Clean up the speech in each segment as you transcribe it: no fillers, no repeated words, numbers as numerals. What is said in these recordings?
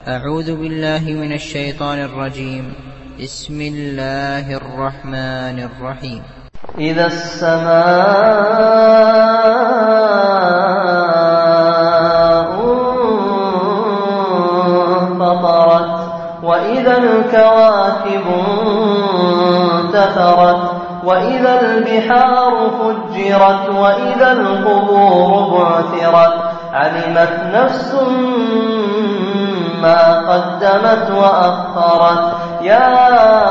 أعوذ بالله من الشيطان الرجيم. بسم الله الرحمن الرحيم. إذا السماء انفطرت وإذا الكواكب انتثرت وإذا البحار فجرت وإذا القبور بعثرت علمت نفس ما قدمت وأخرت يا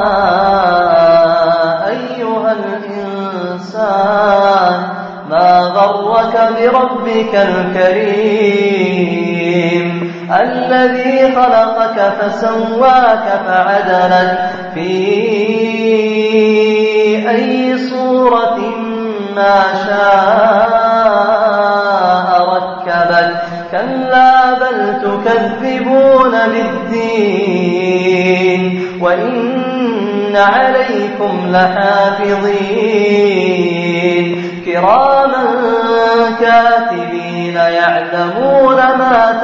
أيها الإنسان ما غرك بربك الكريم الذي خلقك فسواك فعدلك في أي صورة ما شاء ركبك كلا بل تكذبون بالدين وإن عليكم لحافظين كراما كاتبين يعلمون ما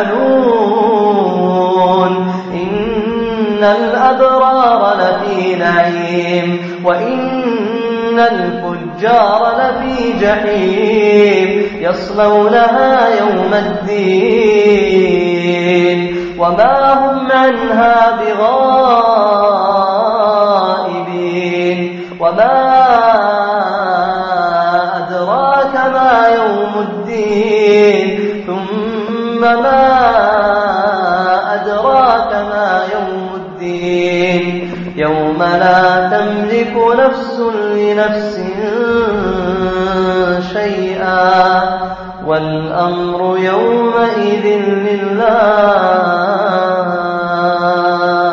تفعلون إن الأبرار لفي نعيم وإن الفجار لفي جحيم يصلونها يوم الدين وما هم عنها بغائبين وما أدراك ما يوم الدين ثم ما أدراك ما يوم الدين يوم لا تملك نفس لنفس شيئا والأمر يومئذ لله